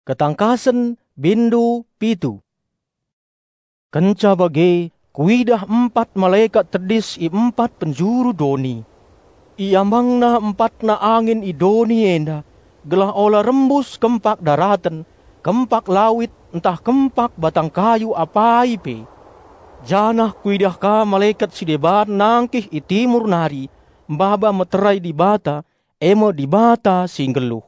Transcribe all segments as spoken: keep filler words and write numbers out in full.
Ketangkasen bindu pitu. Kenca bage kuidah empat malaikat tedis i empat penjuru doni. Iambangna empatna angin i doni enda, gelah olah rembus kempak daratan, kempak lawit, entah kempak batang kayu apai pe. Janah kuidah ka malaikat si debat nangkih i timur nari, mbaba meterai di bata, emo di bata singgeluh.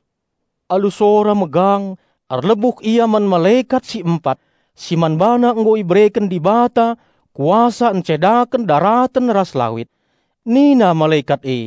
Alusora megang, arlebuh ia man malaikat si empat, si man bana enggo ibreken di bata, kuasa encedaken daratan ras lawit. Nina malaikat e.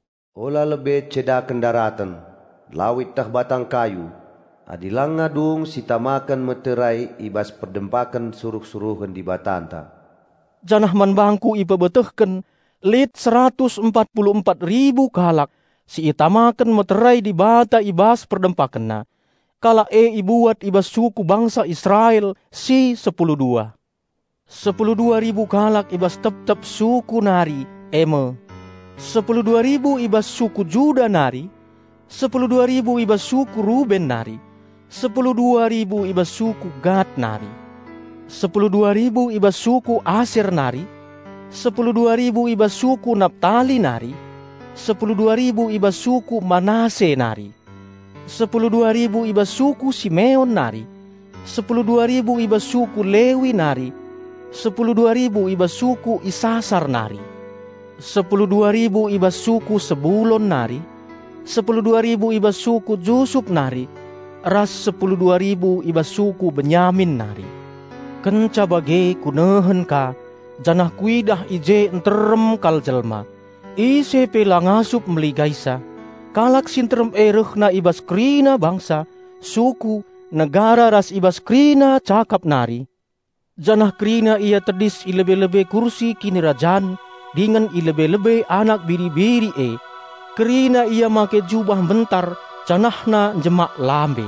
Ola lebe cedaken daratan, lawit tah batang kayu, adilang ngadung sitamakan meterai ibas perdempakan suruh-suruhan di batanta. Janah man bangku ipebetehken, lit seratus empat puluh empat ribu kalak, si itamakan meterai di bata ibas perdempakenna. Kala e ibuat ibas suku bangsa Israel si sepuluh dua. Sepuluh dua ribu kalak ibas tep-tep suku nari, eme. Sepuluh dua ribu ibas suku Juda nari, sepuluh dua ribu ibas suku Ruben nari, sepuluh dua ribu ibas suku Gad nari, sepuluh dua ribu ibas suku Aser nari, sepuluh dua ribu ibas suku Naptali nari, sepuluh dua ribu ibas suku Manase nari, sepuluh dua ribu ibas suku Simeon nari, sepuluh dua ribu ibas suku Lewi nari, sepuluh dua ribu ibas suku Isasar nari, sepuluh dua ribu ibas suku Sebulon nari, sepuluh dua ribu ibas suku Jusuf nari, ras sepuluh dua ribu ibas suku Benyamin nari. Kenca bage kunehen ka, janah kuidah ije enterem kal jelma, ise pela ngasup meligaisa, kalak sinterem erehna ibas krina bangsa, suku, negara ras ibas krina cakap nari. Janah krina ia tedis ilebe-lebe kursi kini rajan, dengan ilebe-lebe anak biri-biri e, kerina ia make jubah bentar, canahna jemak lambe.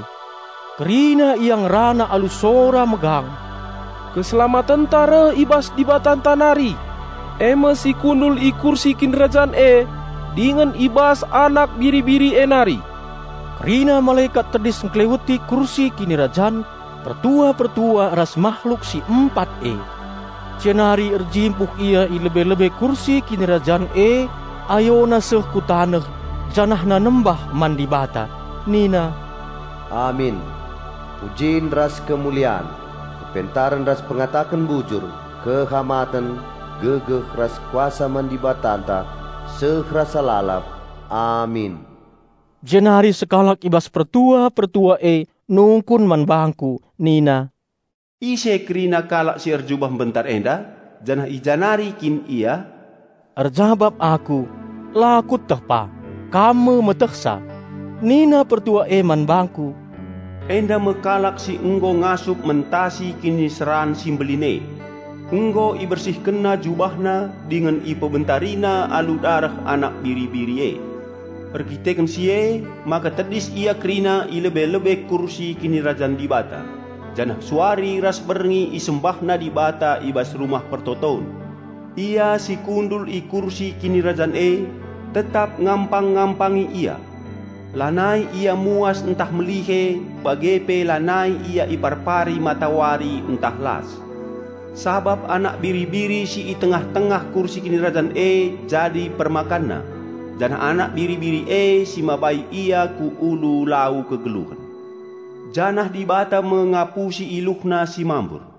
Kerina ia ngerana alusora megang. Keselamatan tara ibas di batan tanari, ema si kundul i kursi kinrajan e, dengan ibas anak biri-biri e nari. Kerina malaikat tedis ngeleweti kursi kinirajan, pertua-pertua ras makhluk si empat e. Cenari erjimpuh ia i lebe-lebe kursi kinirajan e, ayona seh ku taneh, janahna nembah mandi bata. Nina. Amin. Pujiin ras kemuliaan, kepentaran ras pengatakan bujur, kehamatan, gegeh ras kuasa mandi batanta, seh rasa lalap. Amin. Jenari sekalak ibas pertua-pertua e, nungkun man bangku. Nina. Ise kerina kalak si erjubah bentar enda, janah ijanari kin ia. Erjabab aku, lakut tehpa, kamu meteksa. Nina pertua eman bangku. Enda mekalak si enggo ngasup mentasi kini seran simbeline. Enggo ibersih kena jubahna dengan ipebentarina alu darah anak biri-biri e. Pergiteken sie, maka tedis ia kerina ilebe-lebe kursi kini rajan di bata. Janah suari ras berengi isembahna di bata ibas rumah pertoton. Ia si kundul i kursi kini rajan e, tetap ngampang-ngampangi ia. Lanai ia muas entah melihe, bagepe lanai ia iparpari matawari entah las. Sabab anak biri-biri si i tengah-tengah kursi kini rajan e jadi permakanna. Janah anak biri-biri e si mabai ia ku ulu lau kegeluhan. Janah di bata mengapusi iluhna si mambur.